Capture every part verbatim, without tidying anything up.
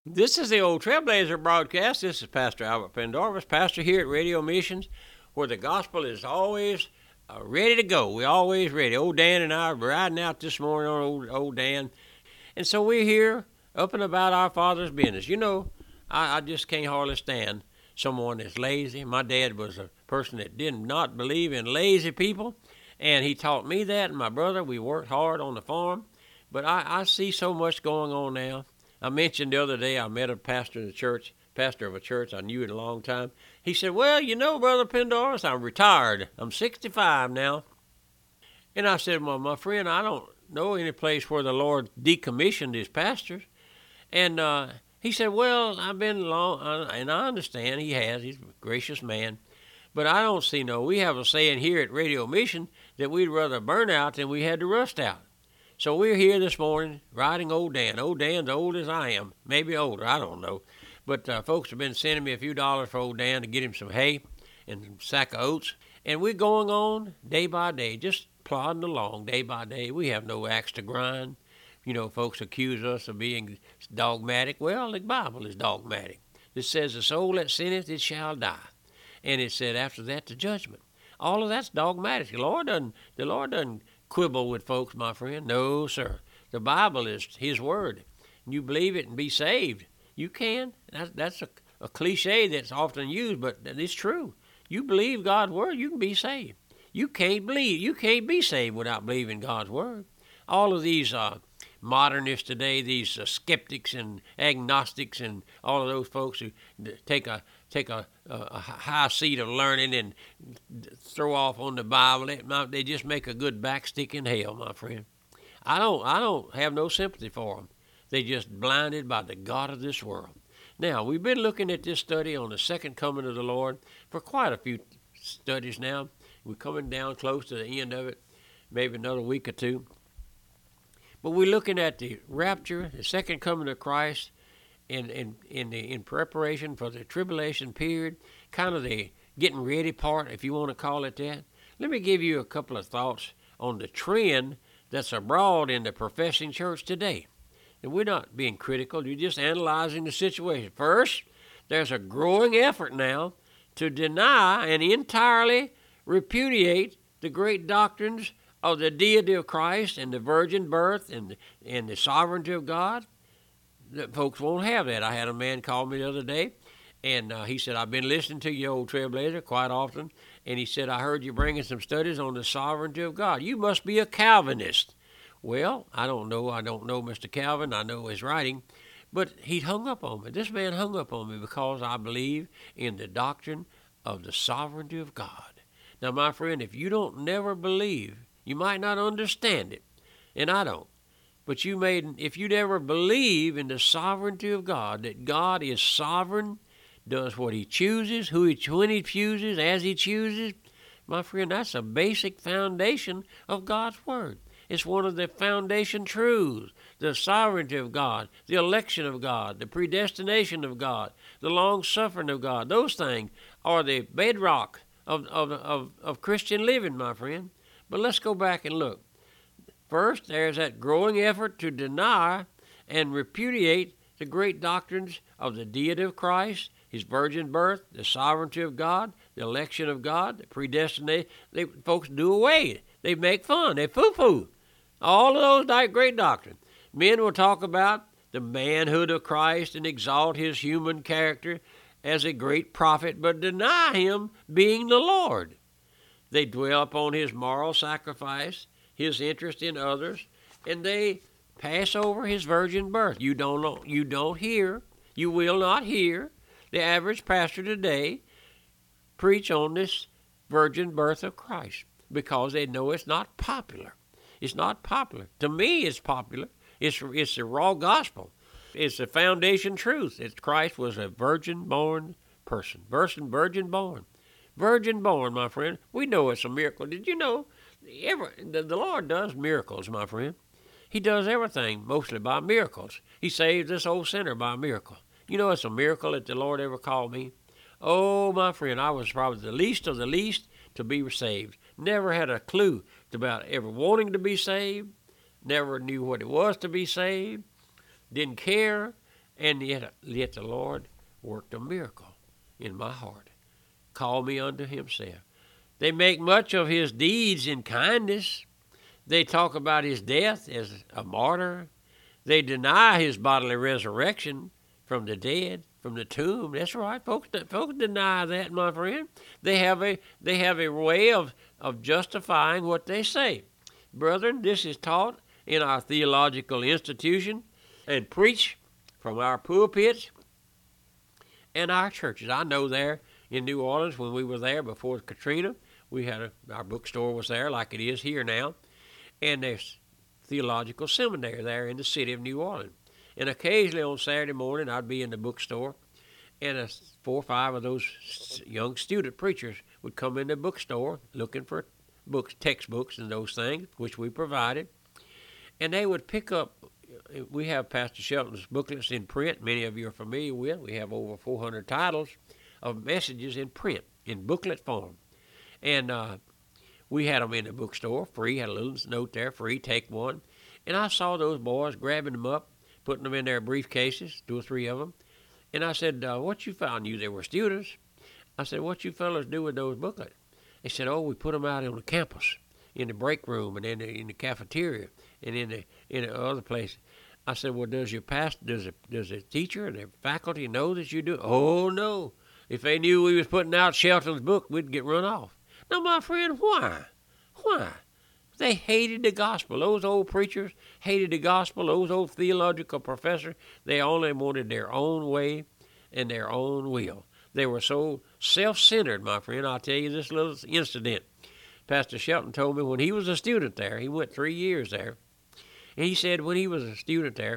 This is the Old Trailblazer broadcast. This is Pastor Albert Pendarvis, pastor here at Radio Missions, where the gospel is always uh, ready to go. We're always ready. Old Dan and I are riding out this morning on old, old Dan. And so we're here up and about our Father's business. You know, I, I just can't hardly stand someone that's lazy. My dad was a person that did not believe in lazy people, and he taught me that, and my brother. We worked hard on the farm. But I, I see so much going on now. I mentioned the other day I met a pastor in the church, pastor of a church I knew in a long time. He said, well, you know, Brother Pendarvis, I'm retired. I'm sixty-five now. And I said, well, my friend, I don't know any place where the Lord decommissioned his pastors. And uh, he said, well, I've been long, and I understand he has. He's a gracious man. But I don't see no, we have a saying here at Radio Mission that we'd rather burn out than we had to rust out. So we're here this morning riding old Dan. Old Dan's old as I am, maybe older, I don't know. But uh, folks have been sending me a few dollars for old Dan to get him some hay and some sack of oats. And we're going on day by day, just plodding along day by day. We have no axe to grind. You know, folks accuse us of being dogmatic. Well, the Bible is dogmatic. It says, the soul that sinneth, it shall die. And it said after that, the judgment. All of that's dogmatic. The Lord doesn't, the Lord doesn't quibble with folks, my friend. No, sir. The Bible is his word. You believe it and be saved. You can. That's, that's a, a cliche that's often used, but it's true. You believe God's word, you can be saved. You can't believe. You can't be saved without believing God's word. All of these uh, modernists today, these uh, skeptics and agnostics and all of those folks who take a take a, a, a high seat of learning and throw off on the Bible, they, they just make a good backstick in hell, my friend. I don't I don't have no sympathy for them. They just blinded by the God of this world. Now, we've been looking at this study on the second coming of the Lord for quite a few studies now. We're coming down close to the end of it, maybe another week or two. But we're looking at the rapture, the second coming of Christ, in in in, the, in preparation for the tribulation period, kind of the getting ready part, if you want to call it that. Let me give you a couple of thoughts on the trend that's abroad in the professing church today. And we're not being critical, you're just analyzing the situation. First, there's a growing effort now to deny and entirely repudiate the great doctrines of the deity of Christ and the virgin birth and, and the sovereignty of God. That folks won't have that. I had a man call me the other day, and uh, he said, I've been listening to you, Old Trailblazer, quite often, and he said, I heard you bringing some studies on the sovereignty of God. You must be a Calvinist. Well, I don't know. I don't know Mister Calvin. I know his writing, but he hung up on me. This man hung up on me because I believe in the doctrine of the sovereignty of God. Now, my friend, if you don't never believe, you might not understand it, and I don't. But you may, if you'd ever believe in the sovereignty of God, that God is sovereign, does what he chooses, who he, when he chooses, as he chooses, my friend, that's a basic foundation of God's word. It's one of the foundation truths, the sovereignty of God, the election of God, the predestination of God, the long-suffering of God. Those things are the bedrock of, of, of, of Christian living, my friend. But let's go back and look. First, there's that growing effort to deny and repudiate the great doctrines of the deity of Christ, his virgin birth, the sovereignty of God, the election of God, the predestination. They, folks do away. They make fun. They poo-poo. All of those great doctrines. Men will talk about the manhood of Christ and exalt his human character as a great prophet, but deny him being the Lord. They dwell upon his moral sacrifice, his interest in others, and they pass over his virgin birth. You don't know, you don't hear, you will not hear the average pastor today preach on this virgin birth of Christ because they know it's not popular. It's not popular. To me, it's popular. It's it's the raw gospel. It's the foundation truth. It's Christ was a virgin-born person. Virgin, virgin-born. Virgin-born, my friend. We know it's a miracle. Did you know? Every, the, the Lord does miracles, my friend. He does everything mostly by miracles. He saved this old sinner by a miracle. You know it's a miracle that the Lord ever called me. Oh, my friend, I was probably the least of the least to be saved. Never had a clue about ever wanting to be saved. Never knew what it was to be saved. Didn't care. And yet, yet the Lord worked a miracle in my heart, called me unto himself. They make much of his deeds in kindness. They talk about his death as a martyr. They deny his bodily resurrection from the dead, from the tomb. That's right, folks. Folks deny that, my friend. They have a they have a way of, of justifying what they say. Brethren, this is taught in our theological institution and preached from our pulpits and our churches. I know there in New Orleans, when we were there before Katrina, we had a, our bookstore was there like it is here now, and there's theological seminary there in the city of New Orleans. And occasionally on Saturday morning, I'd be in the bookstore, and a, four or five of those young student preachers would come in the bookstore looking for books, textbooks and those things, which we provided. And they would pick up, we have Pastor Shelton's booklets in print, many of you are familiar with. We have over four hundred titles of messages in print, in booklet form. And uh, we had them in the bookstore, free, had a little note there, free, take one. And I saw those boys grabbing them up, putting them in their briefcases, two or three of them. And I said, uh, what you found? You, they were students. I said, what you fellas do with those booklets? They said, oh, we put them out on the campus, in the break room, and in the, in the cafeteria, and in the in the other places. I said, well, does your pastor, does a, does a teacher and the faculty know that you do? Oh, no. If they knew we was putting out Shelton's book, we'd get run off. Now, my friend, why? Why? They hated the gospel. Those old preachers hated the gospel. Those old theological professors, they only wanted their own way and their own will. They were so self-centered, my friend. I'll tell you this little incident. Pastor Shelton told me when he was a student there, he went three years there, and he said when he was a student there,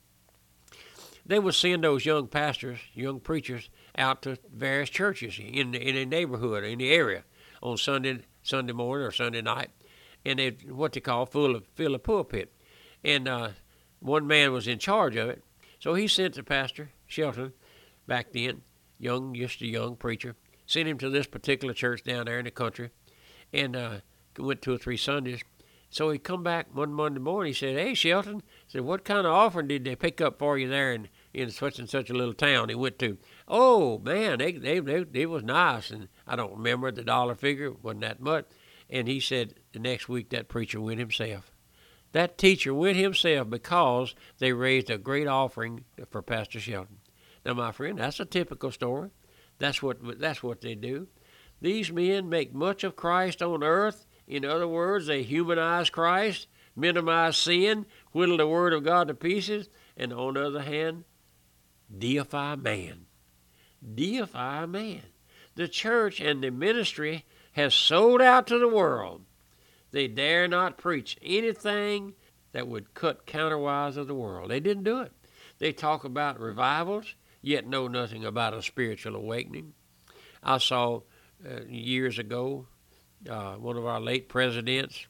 they would send those young pastors, young preachers, out to various churches in the, in a neighborhood, in the area, on Sunday Sunday morning or Sunday night, and they what they call full of fill a pulpit, and uh, one man was in charge of it, so he sent the Pastor Shelton back then, young, just a young preacher, sent him to this particular church down there in the country, and uh, went two or three Sundays. So he come back one Monday morning. He said, "Hey, Shelton," he said, "what kind of offering did they pick up for you there in, in such and such a little town?" He went to. "Oh man, they they they it was nice," and I don't remember the dollar figure, wasn't that much. And he said the next week that preacher went himself. That teacher went himself because they raised a great offering for Pastor Shelton. Now, my friend, that's a typical story. That's what that's what they do. These men make much of Christ on earth. In other words, they humanize Christ, minimize sin, whittle the Word of God to pieces, and on the other hand, deify man. Deify man. The church and the ministry has sold out to the world. They dare not preach anything that would cut counterwise of the world. They didn't do it. They talk about revivals, yet know nothing about a spiritual awakening. I saw uh, years ago uh, one of our late presidents,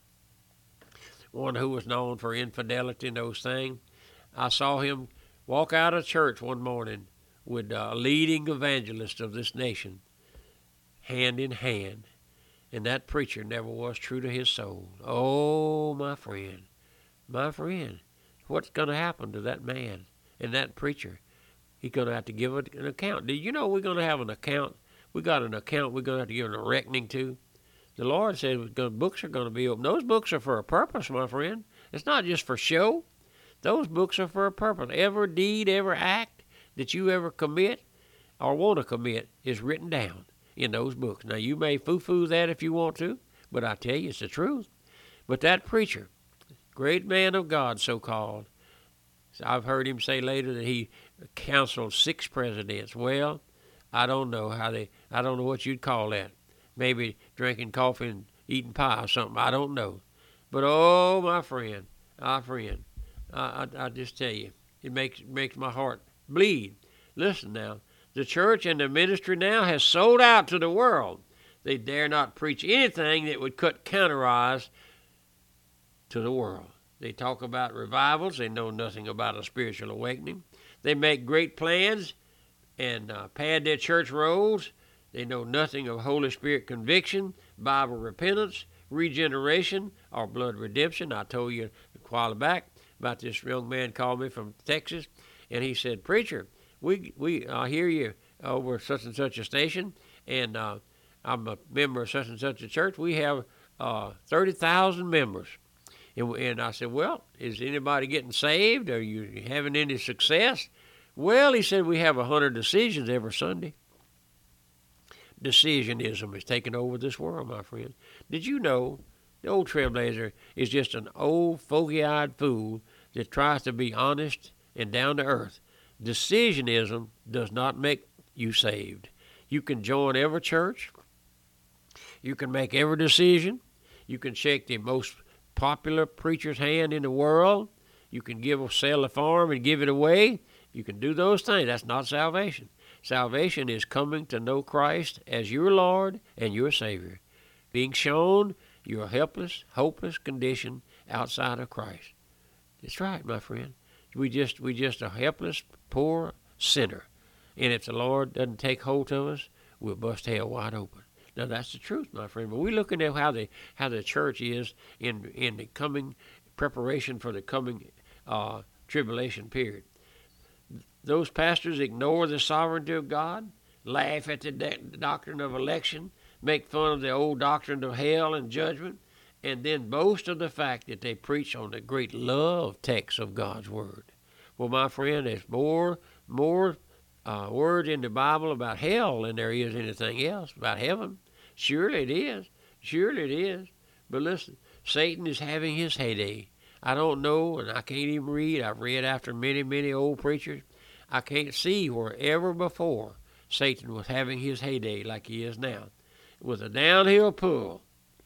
one who was known for infidelity and those things. I saw him walk out of church one morning with a leading evangelist of this nation, hand in hand. And that preacher never was true to his soul. Oh, my friend, my friend, what's going to happen to that man and that preacher? He's going to have to give an account. Do you know we're going to have an account? We got an account we're going to have to give a reckoning to. The Lord said books are going to be open. Those books are for a purpose, my friend. It's not just for show. Those books are for a purpose. Every deed, every act that you ever commit or want to commit is written down in those books. Now, you may foo-foo that if you want to, but I tell you, it's the truth. But that preacher, great man of God, so-called, I've heard him say later that he counseled six presidents. Well, I don't know how they, I don't know what you'd call that. Maybe drinking coffee and eating pie or something. I don't know. But, oh, my friend, my friend, I, I, I just tell you, it makes, it makes my heart bleed. Listen now. The church and the ministry now has sold out to the world. They dare not preach anything that would cut counterwise to the world. They talk about revivals. They know nothing about a spiritual awakening. They make great plans and uh, pad their church rolls. They know nothing of Holy Spirit conviction, Bible repentance, regeneration, or blood redemption. I told you a while back about this young man called me from Texas, And he said, "Preacher, we we I hear you over such and such a station, and uh, I'm a member of such and such a church. We have uh, thirty thousand members." And, and I said, "Well, is anybody getting saved? Are you having any success?" "Well," he said, "we have a hundred decisions every Sunday." Decisionism is taking over this world, my friend. Did you know the old Trailblazer is just an old, foggy-eyed fool that tries to be honest and down to earth? Decisionism does not make you saved. You can join every church. You can make every decision. You can shake the most popular preacher's hand in the world. You can give sell a farm and give it away. You can do those things. That's not salvation. Salvation is coming to know Christ as your Lord and your Savior, being shown your helpless, hopeless condition outside of Christ. That's right, my friend. We just we just a helpless, poor sinner, and if the Lord doesn't take hold of us, we'll bust hell wide open. Now that's the truth, my friend. But we're looking at how the how the church is in in the coming preparation for the coming uh, tribulation period. Those pastors ignore the sovereignty of God, laugh at the de- doctrine of election, make fun of the old doctrine of hell and judgment, and then boast of the fact that they preach on the great love text of God's Word. Well, my friend, there's more more uh, words in the Bible about hell than there is anything else about heaven. Surely it is. Surely it is. But listen, Satan is having his heyday. I don't know, and I can't even read. I've read after many, many old preachers. I can't see where ever before Satan was having his heyday like he is now, with a downhill pull.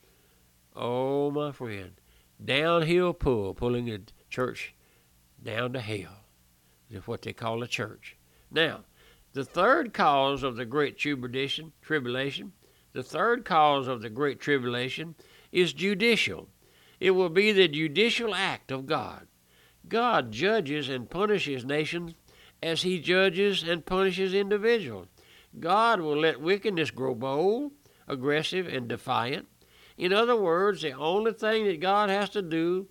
Oh, my friend, downhill pull, pulling the church down to hell. Is what they call the church. Now, the third cause of the great tribulation, tribulation, the third cause of the great tribulation is judicial. It will be the judicial act of God. God judges and punishes nations as he judges and punishes individuals. God will let wickedness grow bold, aggressive, and defiant. In other words, the only thing that God has to do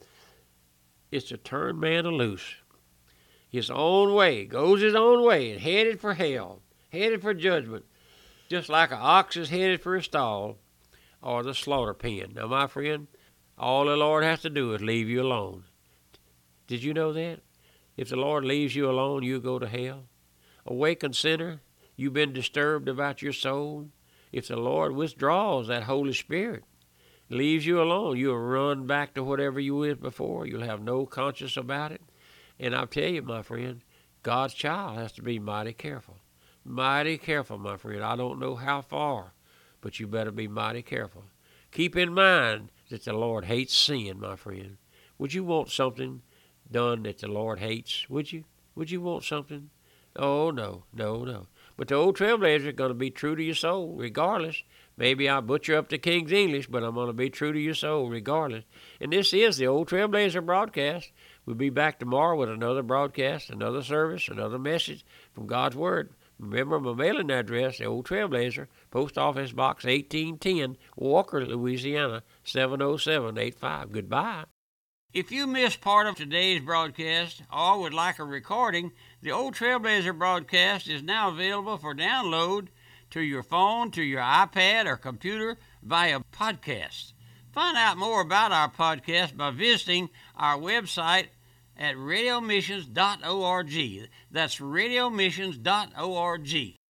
is to turn man loose. His own way, goes his own way, and headed for hell, headed for judgment, just like an ox is headed for a stall or the slaughter pen. Now, my friend, all the Lord has to do is leave you alone. Did you know that? If the Lord leaves you alone, you go to hell. Awakened sinner, you've been disturbed about your soul. If the Lord withdraws that Holy Spirit, leaves you alone, you'll run back to whatever you were before. You'll have no conscience about it. And I'll tell you, my friend, God's child has to be mighty careful. Mighty careful, my friend. I don't know how far, but you better be mighty careful. Keep in mind that the Lord hates sin, my friend. Would you want something done that the Lord hates? Would you? Would you want something? Oh, no, no, no. But the old Trailblazer is going to be true to your soul regardless. Maybe I butcher up the King's English, but I'm going to be true to your soul regardless. And this is the Old Trailblazer broadcast. We'll be back tomorrow with another broadcast, another service, another message from God's Word. Remember my mailing address, the Old Trailblazer, Post Office Box eighteen ten, Walker, Louisiana, seven oh seven eight five. Goodbye. If you missed part of today's broadcast or would like a recording, the Old Trailblazer broadcast is now available for download to your phone, to your iPad, or computer via podcast. Find out more about our podcast by visiting our website at radio missions dot org. That's radio missions dot org.